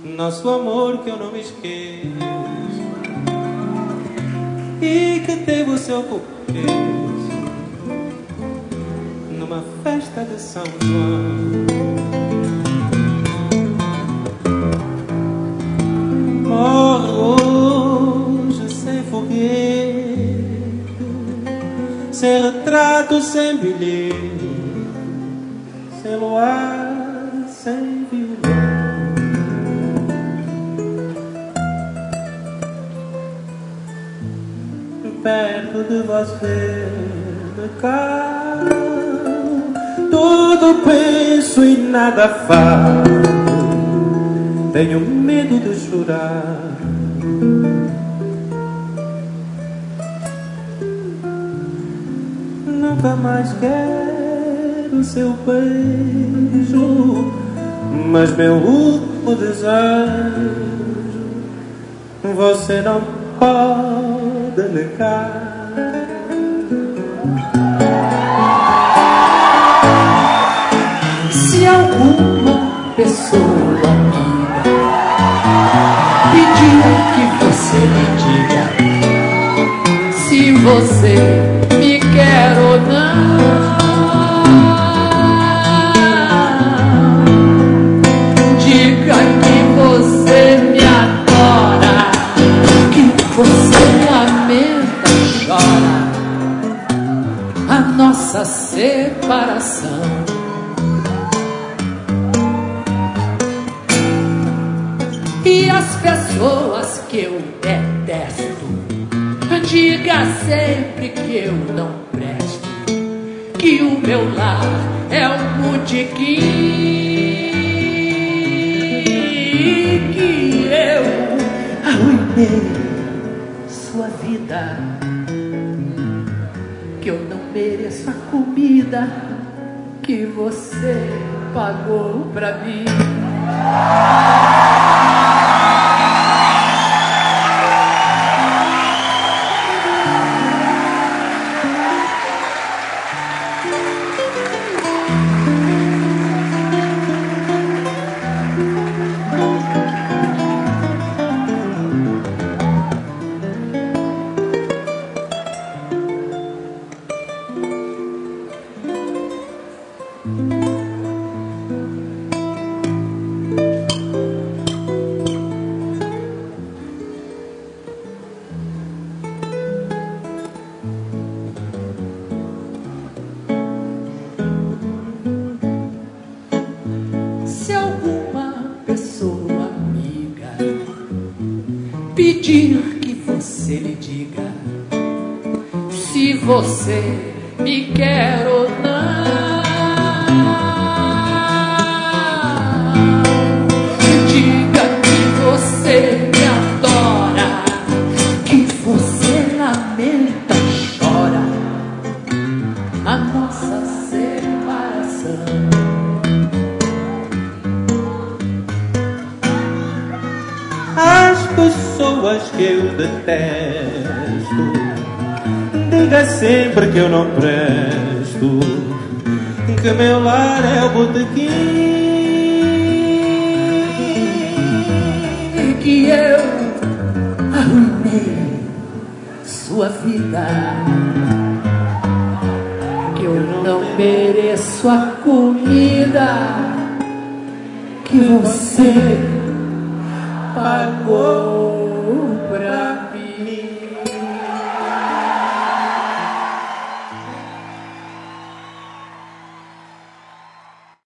nosso amor que eu não me esqueço e que teve o seu começo numa festa de São João. Morre hoje sem foguete, sem retrato, sem bilhete, sem luar, sem violão. Perto de você me calo, tudo penso e nada falo. Tenho medo de chorar. Nunca mais quero seu beijo, mas meu último desejo você não pode negar. Se alguma pessoa pedir que você me diga se você me quer ou não, diga que você me adora, que você lamenta, chora a nossa separação. E as pessoas que eu detesto, diga sempre que eu não presto, que o meu lar é um botequim, que eu arruinei sua vida, que eu não mereço a comida que você pagou pra mim. Se alguma pessoa amiga pedir que você lhe diga se você me quer ou não, diga que você me adora, que você lamenta, chora a nossa separação. As pessoas que eu detesto, diga sempre que eu não presto, que meu lar é o botequim, que eu arruinei sua vida, que eu não mereço a comida que você pagou pra mim.